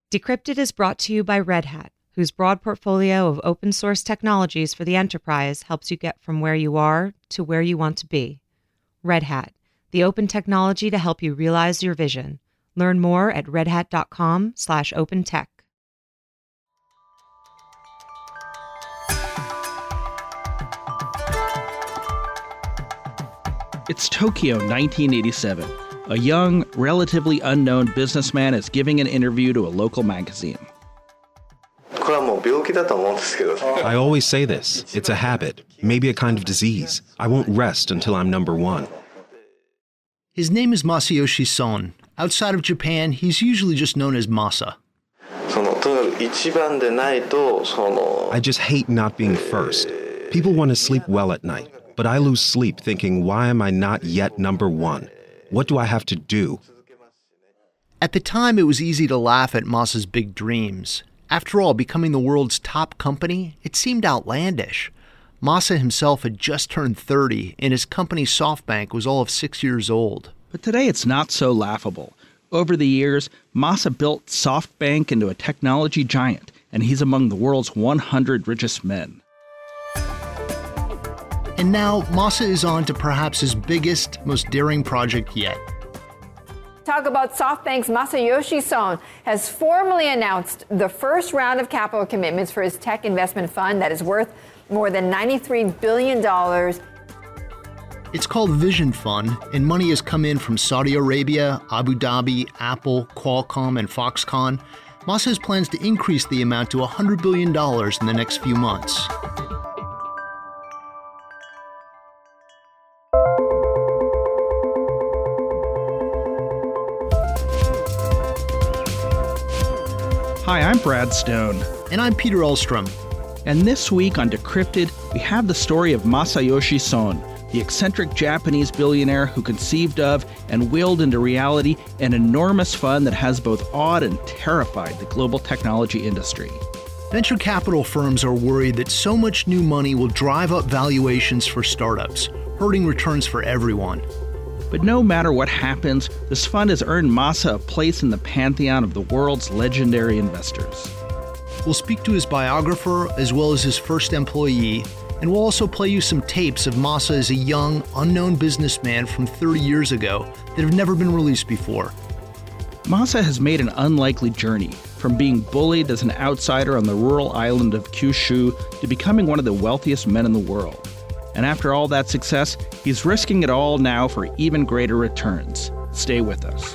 Decrypted is brought to you by Red Hat, whose broad portfolio of open source technologies for the enterprise helps you get from where you are to where you want to be. Red Hat, the open technology to help you realize your vision. Learn more at redhat.com/opentech. It's Tokyo 1987. A young, relatively unknown businessman is giving an interview to a local magazine. I always say this. It's a habit, maybe a kind of disease. I won't rest until I'm number one. His name is Masayoshi Son. Outside of Japan, he's usually just known as Masa. I just hate not being first. People want to sleep well at night, but I lose sleep thinking, why am I not yet number one? What do I have to do? At the time, it was easy to laugh at Masa's big dreams. After all, becoming the world's top company, it seemed outlandish. Masa himself had just turned 30, and his company SoftBank was all of 6 years old. But today it's not so laughable. Over the years, Masa built SoftBank into a technology giant, and he's among the world's 100 richest men. And now, Masa is on to perhaps his biggest, most daring project yet. Talk about SoftBank's Masayoshi Son has formally announced the first round of capital commitments for his tech investment fund that is worth more than $93 billion. It's called Vision Fund, and money has come in from Saudi Arabia, Abu Dhabi, Apple, Qualcomm, and Foxconn. Masa has plans to increase the amount to $100 billion in the next few months. Hi, I'm Brad Stone. And I'm Peter Elstrom. And this week on Decrypted, we have the story of Masayoshi Son, the eccentric Japanese billionaire who conceived of and willed into reality an enormous fund that has both awed and terrified the global technology industry. Venture capital firms are worried that so much new money will drive up valuations for startups, hurting returns for everyone. But no matter what happens, this fund has earned Masa a place in the pantheon of the world's legendary investors. We'll speak to his biographer as well as his first employee, and we'll also play you some tapes of Masa as a young, unknown businessman from 30 years ago that have never been released before. Masa has made an unlikely journey, from being bullied as an outsider on the rural island of Kyushu to becoming one of the wealthiest men in the world. And after all that success, he's risking it all now for even greater returns. Stay with us.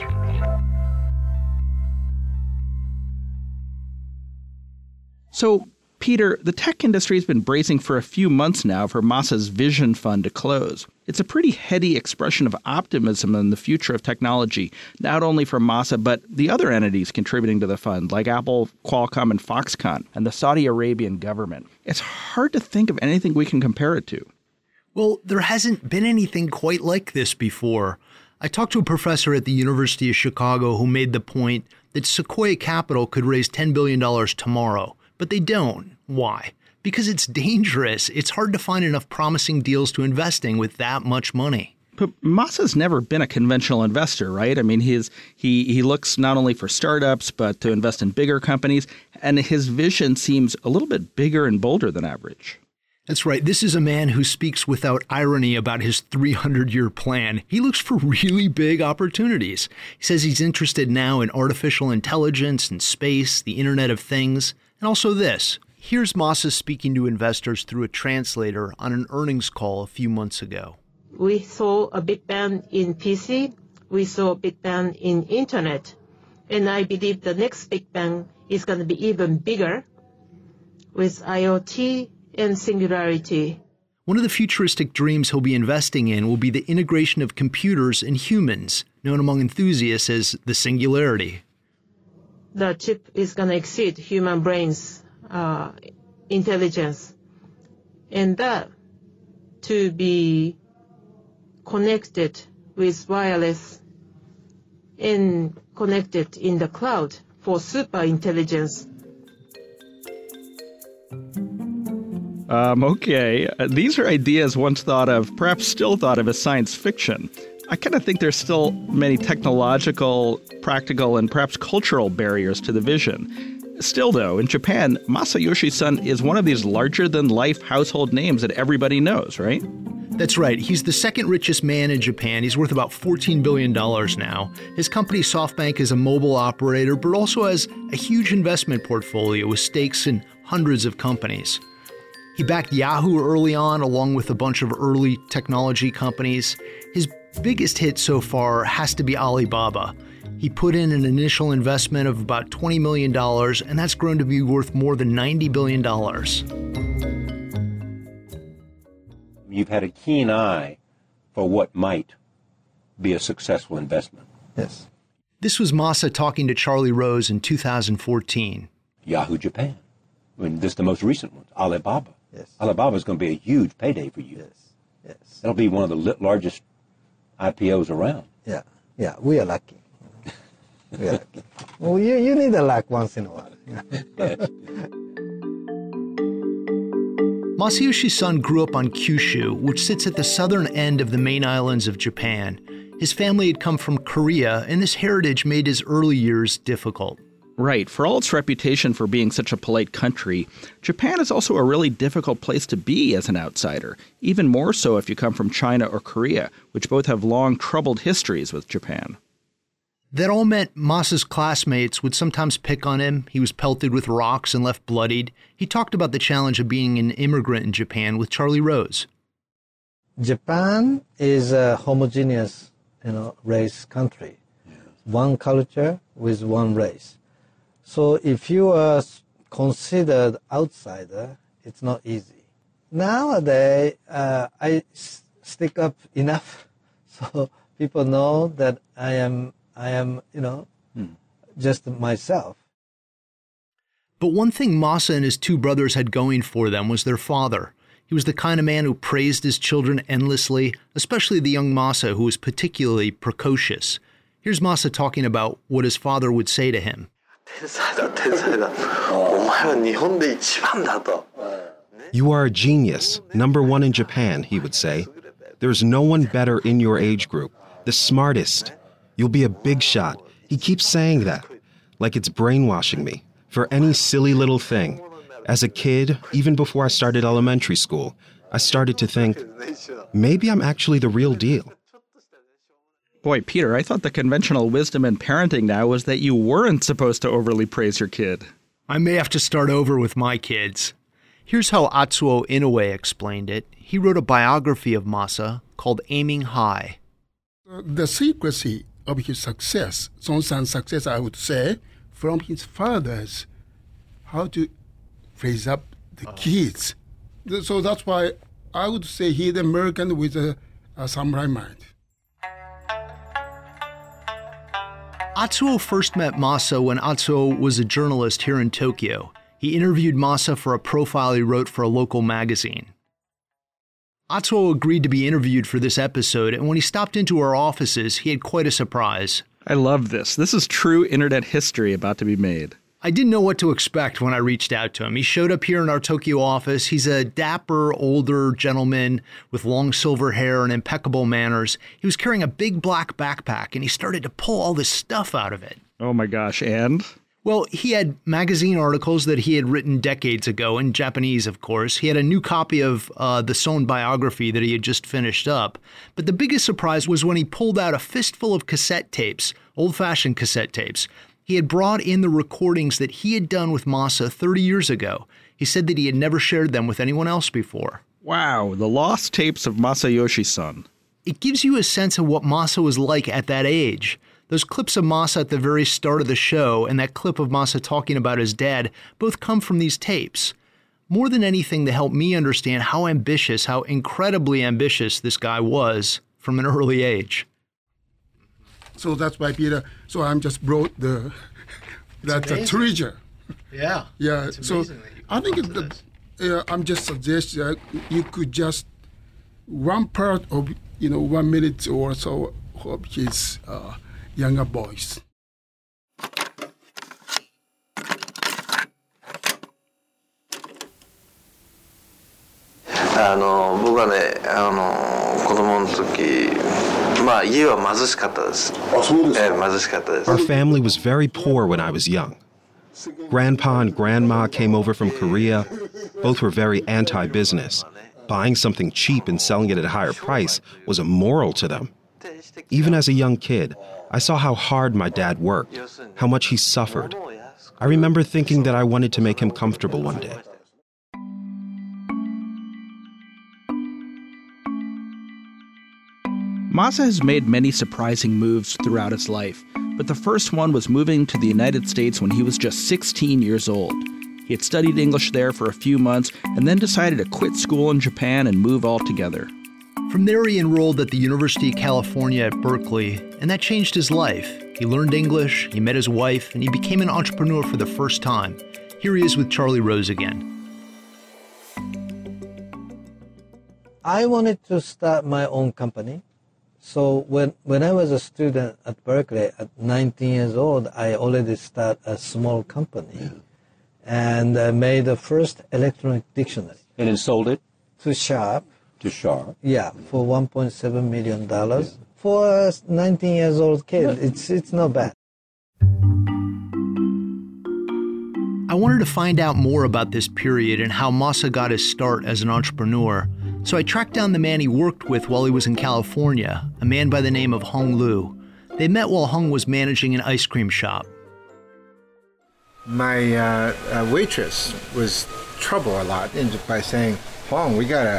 So, Peter, the tech industry has been bracing for a few months now for Masa's Vision Fund to close. It's a pretty heady expression of optimism in the future of technology, not only from Masa, but the other entities contributing to the fund, like Apple, Qualcomm, and Foxconn, and the Saudi Arabian government. It's hard to think of anything we can compare it to. Well, there hasn't been anything quite like this before. I talked to a professor at the University of Chicago who made the point that Sequoia Capital could raise $10 billion tomorrow, but they don't. Why? Because it's dangerous. It's hard to find enough promising deals to investing with that much money. But Masa's never been a conventional investor, right? I mean, he looks not only for startups, but to invest in bigger companies, and his vision seems a little bit bigger and bolder than average. That's right. This is a man who speaks without irony about his 300-year plan. He looks for really big opportunities. He says he's interested now in artificial intelligence and space, the Internet of Things, and also this. Here's Masa speaking to investors through a translator on an earnings call a few months ago. We saw a big bang in PC. We saw a big bang in Internet. And I believe the next big bang is going to be even bigger with IoT and singularity. One of the futuristic dreams he'll be investing in will be the integration of computers and humans, known among enthusiasts as the singularity. The chip is going to exceed human brains' intelligence. And that to be connected with wireless and connected in the cloud for super intelligence. Okay. These are ideas once thought of, perhaps still thought of as science fiction. I kind of think there's still many technological, practical, and perhaps cultural barriers to the vision. Still, though, in Japan, Masayoshi Son is one of these larger-than-life household names that everybody knows, right? That's right. He's the second richest man in Japan. He's worth about $14 billion now. His company, SoftBank, is a mobile operator, but also has a huge investment portfolio with stakes in hundreds of companies. He backed Yahoo early on, along with a bunch of early technology companies. His biggest hit so far has to be Alibaba. He put in an initial investment of about $20 million, and that's grown to be worth more than $90 billion. You've had a keen eye for what might be a successful investment. Yes. This was Masa talking to Charlie Rose in 2014. Yahoo Japan. I mean, this is the most recent one, Alibaba. Yes. Alibaba is going to be a huge payday for you. Yes. Yes. It'll be one of the largest IPOs around. Yeah. Yeah. We are lucky. We are lucky. Well, you need a luck once in a while. Masayoshi Son grew up on Kyushu, which sits at the southern end of the main islands of Japan. His family had come from Korea, and this heritage made his early years difficult. Right. For all its reputation for being such a polite country, Japan is also a really difficult place to be as an outsider, even more so if you come from China or Korea, which both have long, troubled histories with Japan. That all meant Masa's classmates would sometimes pick on him. He was pelted with rocks and left bloodied. He talked about the challenge of being an immigrant in Japan with Charlie Rose. Japan is a homogeneous, race country. Yes. One culture with one race. So if you are considered outsider, it's not easy. Nowadays, I stick up enough so people know that I am, just myself. But one thing Masa and his two brothers had going for them was their father. He was the kind of man who praised his children endlessly, especially the young Masa, who was particularly precocious. Here's Masa talking about what his father would say to him. You are a genius, number one in Japan, he would say. There's no one better in your age group, the smartest. You'll be a big shot. He keeps saying that, like it's brainwashing me, for any silly little thing. As a kid, even before I started elementary school, I started to think, maybe I'm actually the real deal. Boy, Peter, I thought the conventional wisdom in parenting now was that you weren't supposed to overly praise your kid. I may have to start over with my kids. Here's how Atsuo Inoue explained it. He wrote a biography of Masa called Aiming High. The secrecy of his success, Son-san's success, I would say, from his father's, how to raise up the kids. So that's why I would say he's an American with a samurai mind. Atsuo first met Masa when Atsuo was a journalist here in Tokyo. He interviewed Masa for a profile he wrote for a local magazine. Atsuo agreed to be interviewed for this episode, and when he stopped into our offices, he had quite a surprise. I love this. This is true internet history about to be made. I didn't know what to expect when I reached out to him. He showed up here in our Tokyo office. He's a dapper, older gentleman with long silver hair and impeccable manners. He was carrying a big black backpack, and he started to pull all this stuff out of it. Oh my gosh, and? Well, he had magazine articles that he had written decades ago, in Japanese, of course. He had a new copy of the Son biography that he had just finished up. But the biggest surprise was when he pulled out a fistful of cassette tapes, old-fashioned cassette tapes. He had brought in the recordings that he had done with Masa 30 years ago. He said that he had never shared them with anyone else before. Wow, the lost tapes of Masayoshi Son. It gives you a sense of what Masa was like at that age. Those clips of Masa at the very start of the show and that clip of Masa talking about his dad both come from these tapes. More than anything, they help me understand how ambitious, how incredibly ambitious this guy was from an early age. So that's why, Peter, so I'm just brought that's a treasure. Yeah. Yeah. So I think I'm just suggesting that you could just one part of 1 minute or so of his younger boys. 僕はね、子供の時 Our family was very poor when I was young. Grandpa and Grandma came over from Korea. Both were very anti-business. Buying something cheap and selling it at a higher price was immoral to them. Even as a young kid, I saw how hard my dad worked, how much he suffered. I remember thinking that I wanted to make him comfortable one day. Masa has made many surprising moves throughout his life, but the first one was moving to the United States when he was just 16 years old. He had studied English there for a few months and then decided to quit school in Japan and move altogether. From there, he enrolled at the University of California at Berkeley, and that changed his life. He learned English, he met his wife, and he became an entrepreneur for the first time. Here he is with Charlie Rose again. I wanted to start my own company. So when I was a student at Berkeley at 19 years old, I already started a small company and made the first electronic dictionary. And then sold it? To Sharp. To Sharp? Yeah, for $1.7 million. Yeah. For a 19 years old kid, it's not bad. I wanted to find out more about this period and how Masa got his start as an entrepreneur. So I tracked down the man he worked with while he was in California, a man by the name of Hung Lu. They met while Hung was managing an ice cream shop. My waitress was trouble a lot by saying, Hung, we got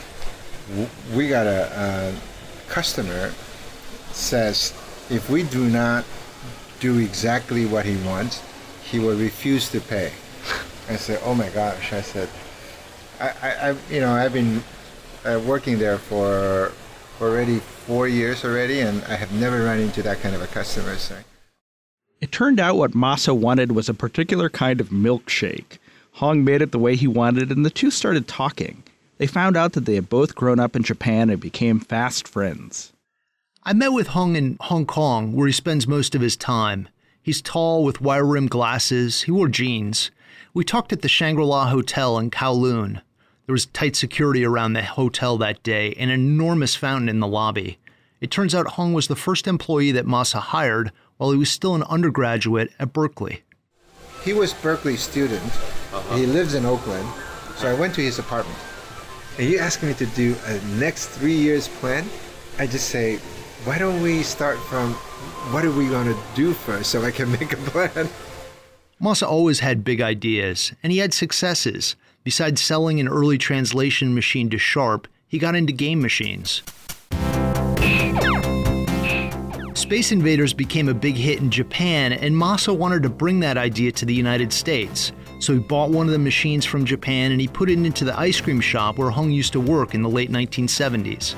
a customer says if we do not do exactly what he wants, he will refuse to pay. I said, oh my gosh. I said, I've been working there for already 4 years already, and I have never run into that kind of a customer. So. It turned out what Masa wanted was a particular kind of milkshake. Hong made it the way he wanted, and the two started talking. They found out that they had both grown up in Japan and became fast friends. I met with Hung in Hong Kong, where he spends most of his time. He's tall with wire-rimmed glasses. He wore jeans. We talked at the Shangri-La Hotel in Kowloon. There was tight security around the hotel that day and an enormous fountain in the lobby. It turns out Hung was the first employee that Masa hired while he was still an undergraduate at Berkeley. He was Berkeley's student. He lives in Oakland. So I went to his apartment. And you asked me to do a next 3 years plan? I just say, why don't we start from what are we going to do first so I can make a plan? Masa always had big ideas, and he had successes. Besides selling an early translation machine to Sharp, he got into game machines. Space Invaders became a big hit in Japan, and Masa wanted to bring that idea to the United States. So he bought one of the machines from Japan and he put it into the ice cream shop where Hung used to work in the late 1970s.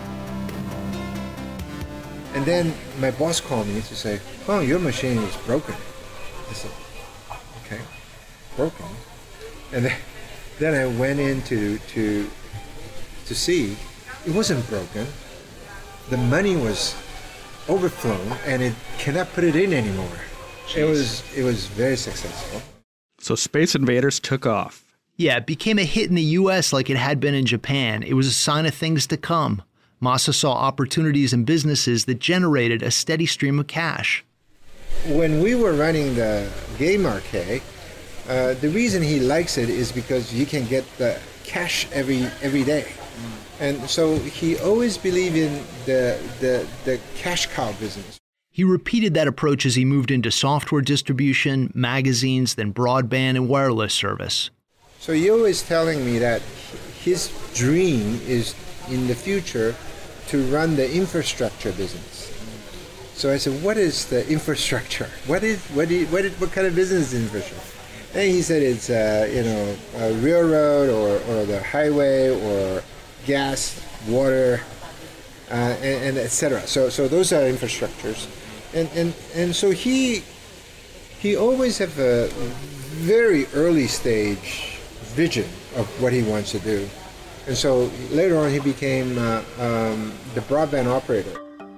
And then my boss called me to say, Hung, your machine is broken. I said, okay, broken. And then I went in to see. It wasn't broken. The money was overflown and it cannot put it in anymore. Jeez. It was very successful. So Space Invaders took off. Yeah, it became a hit in the US like it had been in Japan. It was a sign of things to come. Masa saw opportunities in businesses that generated a steady stream of cash. When we were running the game arcade, the reason he likes it is because you can get the cash every day. And so he always believed in the cash cow business. He repeated that approach as he moved into software distribution, magazines, then broadband and wireless service. So he always telling me that his dream is in the future to run the infrastructure business. So I said, what is the infrastructure? What kind of business is infrastructure? And he said it's a railroad or the highway or gas, water, and etc. So those are infrastructures. And so he always have a very early stage vision of what he wants to do. And so later on he became the broadband operator.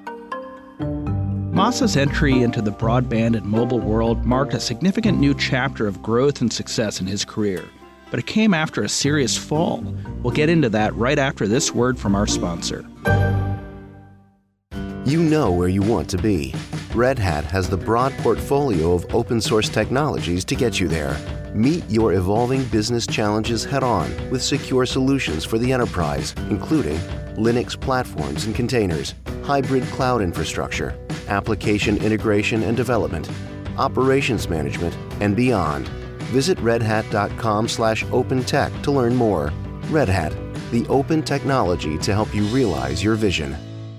Masa's entry into the broadband and mobile world marked a significant new chapter of growth and success in his career. But it came after a serious fall. We'll get into that right after this word from our sponsor. You know where you want to be. Red Hat has the broad portfolio of open source technologies to get you there. Meet your evolving business challenges head-on with secure solutions for the enterprise, including Linux platforms and containers, hybrid cloud infrastructure, application integration and development, operations management, and beyond. Visit redhat.com/opentech to learn more. Red Hat, the open technology to help you realize your vision.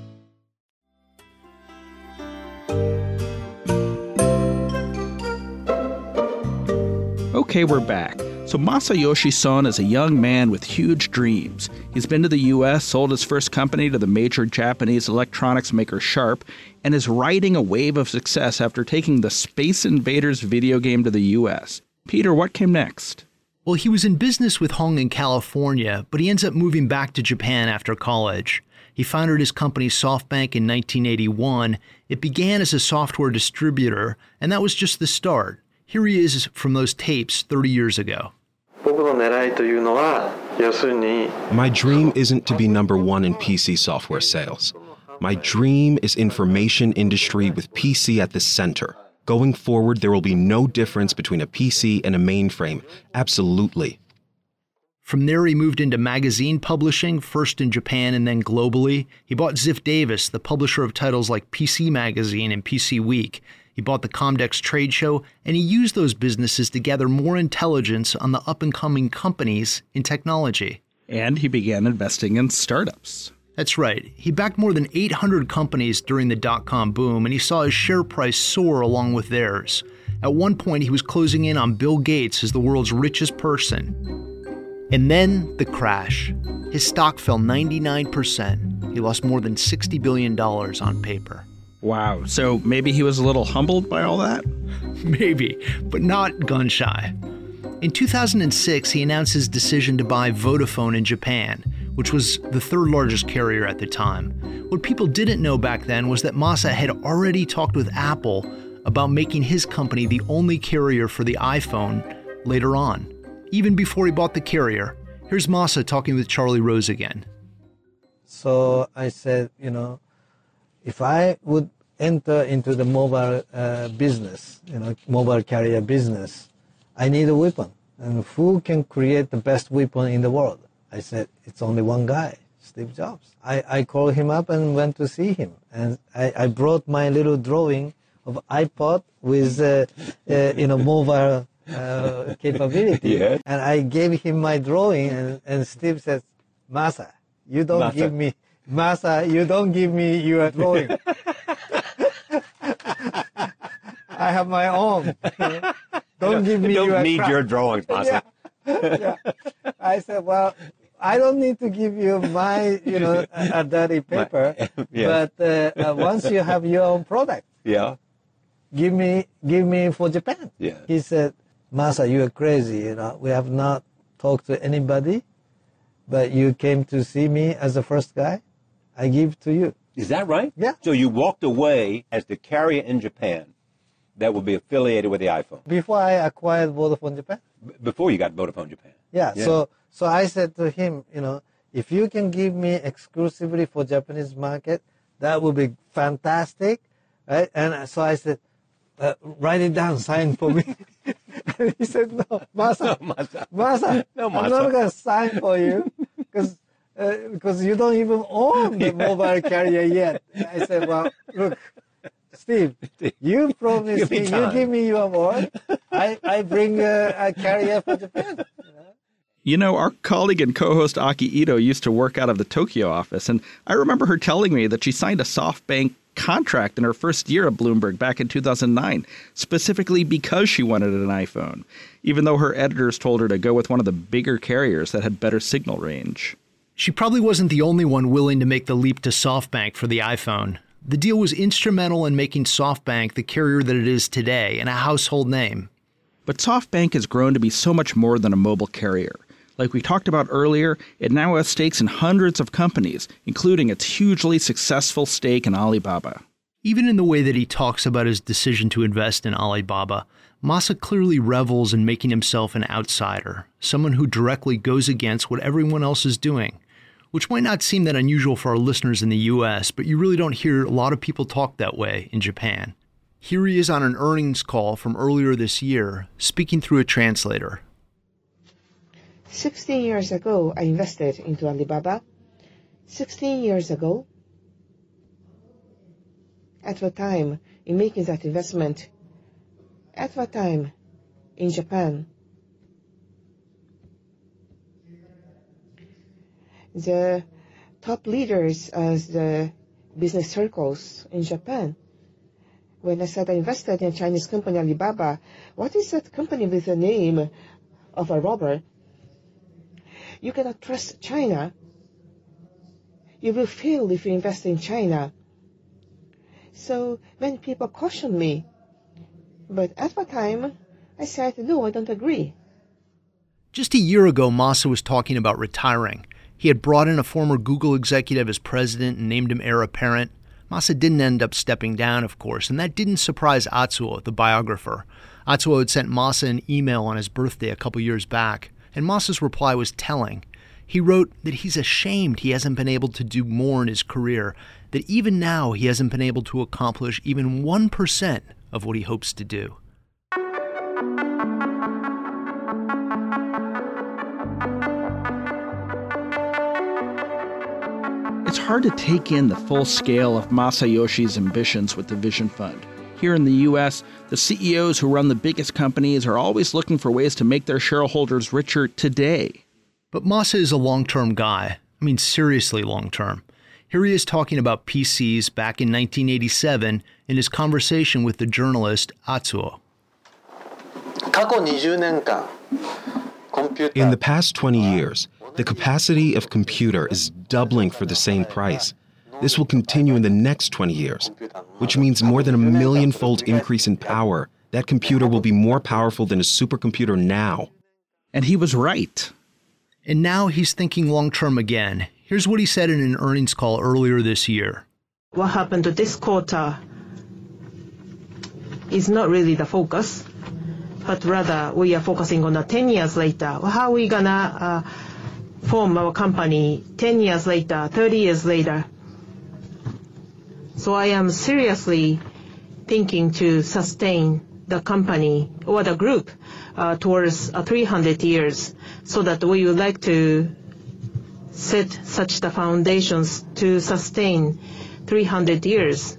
Okay, we're back. So Masayoshi Son is a young man with huge dreams. He's been to the U.S., sold his first company to the major Japanese electronics maker Sharp, and is riding a wave of success after taking the Space Invaders video game to the U.S. Peter, what came next? Well, he was in business with Hong in California, but he ends up moving back to Japan after college. He founded his company SoftBank in 1981. It began as a software distributor, and that was just the start. Here he is from those tapes 30 years ago. My dream isn't to be number one in PC software sales. My dream is information industry with PC at the center. Going forward, there will be no difference between a PC and a mainframe. Absolutely. From there, he moved into magazine publishing, first in Japan and then globally. He bought Ziff Davis, the publisher of titles like PC Magazine and PC Week. He bought the Comdex trade show, and he used those businesses to gather more intelligence on the up-and-coming companies in technology. And he began investing in startups. That's right. He backed more than 800 companies during the dot-com boom, and he saw his share price soar along with theirs. At one point, he was closing in on Bill Gates as the world's richest person. And then the crash. His stock fell 99%. He lost more than $60 billion on paper. Wow, so maybe he was a little humbled by all that? Maybe, but not gun-shy. In 2006, he announced his decision to buy Vodafone in Japan, which was the third largest carrier at the time. What people didn't know back then was that Masa had already talked with Apple about making his company the only carrier for the iPhone later on. Even before he bought the carrier, here's Masa talking with Charlie Rose again. So I said, if I would enter into the mobile business, mobile carrier business, I need a weapon. And who can create the best weapon in the world? I said, it's only one guy, Steve Jobs. I called him up and went to see him. And I brought my little drawing of iPod with, mobile capability. Yeah. And I gave him my drawing, and Steve says, Masa, you don't give me your drawing. I have my own. Don't give me your need your drawings, Masa. Yeah. I said, well, I don't need to give you my, a dirty paper. Yeah. But once you have your own product, yeah, give me for Japan. Yeah. He said, Masa, you are crazy. We have not talked to anybody, but you came to see me as the first guy. I give to you. Is that right? Yeah. So you walked away as the carrier in Japan that would be affiliated with the iPhone. Before I acquired Vodafone Japan. Before you got Vodafone Japan. Yeah. So I said to him, if you can give me exclusively for Japanese market, that would be fantastic, right? And so I said, write it down, sign for me. And he said, no, Masa, I'm not going to sign for you because you don't even own the mobile carrier yet. I said, well, look, Steve, you promised me, you give me your word, I bring a carrier for Japan. Our colleague and co-host Aki Ito used to work out of the Tokyo office, and I remember her telling me that she signed a SoftBank contract in her first year at Bloomberg back in 2009, specifically because she wanted an iPhone, even though her editors told her to go with one of the bigger carriers that had better signal range. She probably wasn't the only one willing to make the leap to SoftBank for the iPhone. The deal was instrumental in making SoftBank the carrier that it is today and a household name. But SoftBank has grown to be so much more than a mobile carrier. Like we talked about earlier, it now has stakes in hundreds of companies, including its hugely successful stake in Alibaba. Even in the way that he talks about his decision to invest in Alibaba, Masa clearly revels in making himself an outsider, someone who directly goes against what everyone else is doing, which might not seem that unusual for our listeners in the US, but you really don't hear a lot of people talk that way in Japan. Here he is on an earnings call from earlier this year, speaking through a translator. 16 years ago, I invested into Alibaba. 16 years ago, at the time, in making that investment, at the time, in Japan, the top leaders of the business circles in Japan, when I said I invested in a Chinese company, Alibaba, what is that company with the name of a robber? You cannot trust China. You will fail if you invest in China. So many people cautioned me. But at the time, I said, no, I don't agree. Just a year ago, Masa was talking about retiring. He had brought in a former Google executive as president and named him heir apparent. Masa didn't end up stepping down, of course, and that didn't surprise Atsuo, the biographer. Atsuo had sent Masa an email on his birthday a couple years back, and Masa's reply was telling. He wrote that he's ashamed he hasn't been able to do more in his career, that even now he hasn't been able to accomplish even 1% of what he hopes to do. It's hard to take in the full scale of Masayoshi's ambitions with the Vision Fund. Here in the U.S., the CEOs who run the biggest companies are always looking for ways to make their shareholders richer today. But Masa is a long-term guy. I mean, seriously long-term. Here he is talking about PCs back in 1987 in his conversation with the journalist Atsuo. In the past 20 years, the capacity of computer is doubling for the same price. This will continue in the next 20 years, which means more than a million-fold increase in power. That computer will be more powerful than a supercomputer now. And he was right. And now he's thinking long-term again. Here's what he said in an earnings call earlier this year. What happened to this quarter is not really the focus, but rather we are focusing on 10 years later. How are we going to form our company 10 years later, 30 years later? So I am seriously thinking to sustain the company or the group towards 300 years, so that we would like to set such the foundations to sustain 300 years.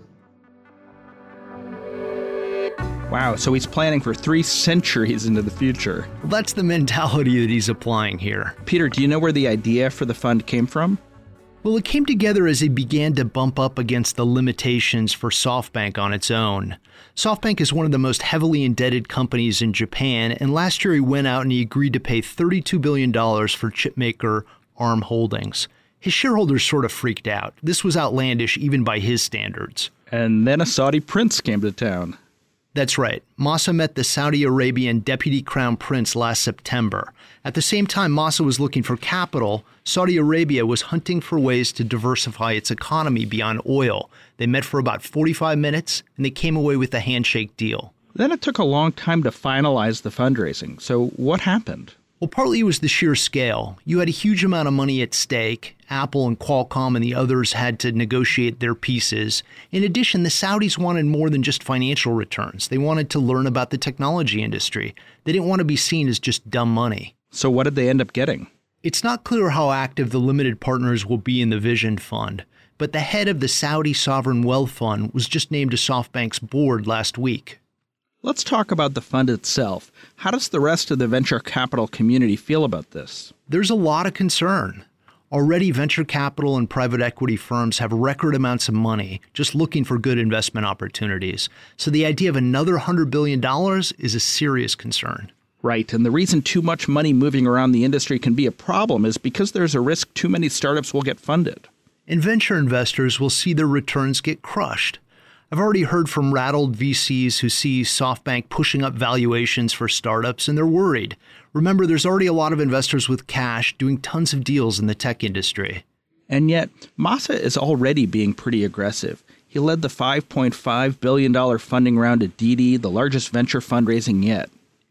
Wow, so he's planning for 3 centuries into the future. Well, that's the mentality that he's applying here. Peter, do you know where the idea for the fund came from? Well, it came together as he began to bump up against the limitations for SoftBank on its own. SoftBank is one of the most heavily indebted companies in Japan, and last year he went out and he agreed to pay $32 billion for chipmaker ARM Holdings. His shareholders sort of freaked out. This was outlandish even by his standards. And then a Saudi prince came to town. That's right. Masa met the Saudi Arabian Deputy Crown Prince last September. At the same time Masa was looking for capital, Saudi Arabia was hunting for ways to diversify its economy beyond oil. They met for about 45 minutes, and they came away with a handshake deal. Then it took a long time to finalize the fundraising. So what happened? Well, partly it was the sheer scale. You had a huge amount of money at stake. Apple and Qualcomm and the others had to negotiate their pieces. In addition, the Saudis wanted more than just financial returns. They wanted to learn about the technology industry. They didn't want to be seen as just dumb money. So what did they end up getting? It's not clear how active the limited partners will be in the Vision Fund, but the head of the Saudi Sovereign Wealth Fund was just named to SoftBank's board last week. Let's talk about the fund itself. How does the rest of the venture capital community feel about this? There's a lot of concern. Already, venture capital and private equity firms have record amounts of money just looking for good investment opportunities. So the idea of another $100 billion is a serious concern. Right, and the reason too much money moving around the industry can be a problem is because there's a risk too many startups will get funded. And venture investors will see their returns get crushed. I've already heard from rattled VCs who see SoftBank pushing up valuations for startups, and they're worried. Remember, there's already a lot of investors with cash doing tons of deals in the tech industry. And yet, Masa is already being pretty aggressive. He led the $5.5 billion funding round at Didi, the largest venture fundraising yet.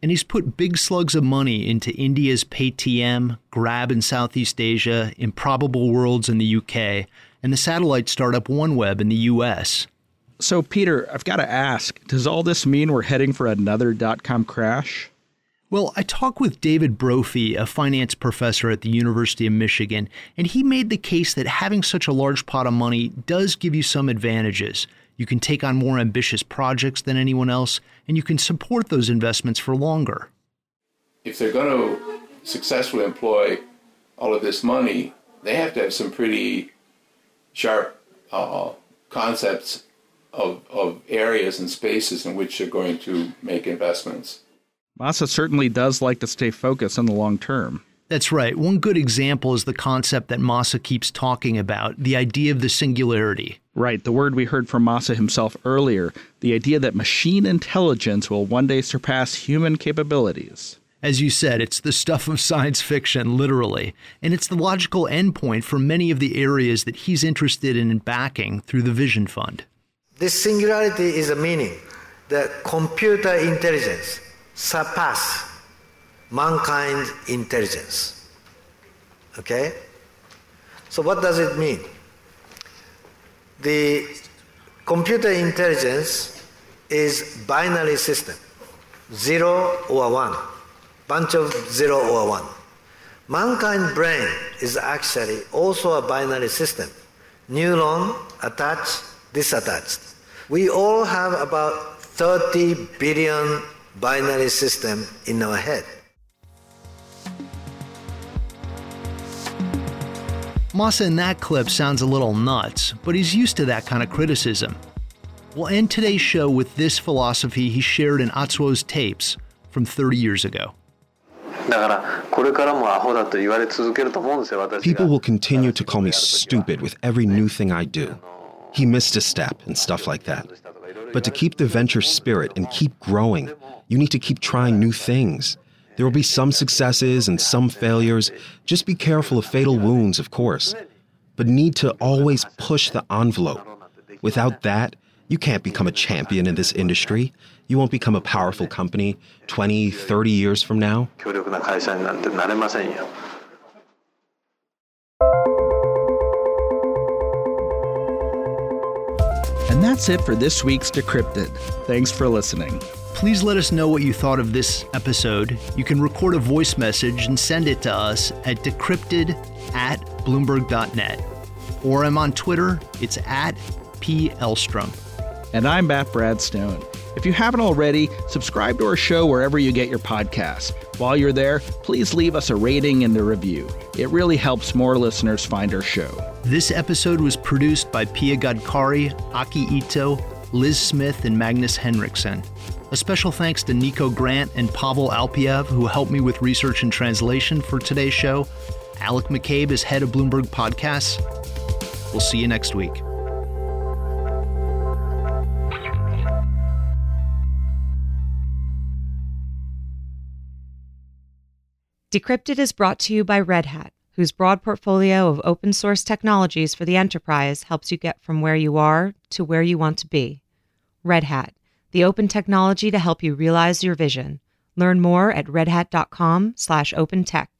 And he's put big slugs of money into India's Paytm, Grab in Southeast Asia, Improbable Worlds in the UK, and the satellite startup OneWeb in the US. So, Peter, I've got to ask, does all this mean we're heading for another dot-com crash? Well, I talked with David Brophy, a finance professor at the University of Michigan, and he made the case that having such a large pot of money does give you some advantages. You can take on more ambitious projects than anyone else, and you can support those investments for longer. If they're going to successfully employ all of this money, they have to have some pretty sharp concepts of areas and spaces in which they're going to make investments. Masa certainly does like to stay focused on the long term. That's right. One good example is the concept that Masa keeps talking about, the idea of the singularity. Right, the word we heard from Masa himself earlier, the idea that machine intelligence will one day surpass human capabilities. As you said, it's the stuff of science fiction, literally, and it's the logical endpoint for many of the areas that he's interested in backing through the Vision Fund. This singularity is a meaning that computer intelligence surpass mankind intelligence. Okay? So what does it mean? The computer intelligence is binary system, 0 or 1, bunch of 0 or 1. Mankind brain is actually also a binary system, neuron, attached, disattached. We all have about 30 billion binary system in our head. Masa in that clip sounds a little nuts, but he's used to that kind of criticism. We'll end today's show with this philosophy he shared in Atsuo's tapes from 30 years ago. People will continue to call me stupid with every new thing I do. He missed a step and stuff like that. But to keep the venture spirit and keep growing, you need to keep trying new things. There will be some successes and some failures. Just be careful of fatal wounds, of course. But need to always push the envelope. Without that, you can't become a champion in this industry. You won't become a powerful company 20, 30 years from now. And that's it for this week's Decrypted. Thanks for listening. Please let us know what you thought of this episode. You can record a voice message and send it to us at decrypted@bloomberg.net. Or I'm on Twitter, it's @PElstrom. And I'm Matt Bradstone. If you haven't already, subscribe to our show wherever you get your podcasts. While you're there, please leave us a rating and a review. It really helps more listeners find our show. This episode was produced by Pia Gadkari, Aki Ito, Liz Smith, and Magnus Henriksen. A special thanks to Nico Grant and Pavel Alpiev, who helped me with research and translation for today's show. Alec McCabe is head of Bloomberg Podcasts. We'll see you next week. Decrypted is brought to you by Red Hat, whose broad portfolio of open source technologies for the enterprise helps you get from where you are to where you want to be. Red Hat, the open technology to help you realize your vision. Learn more at redhat.com/opentech.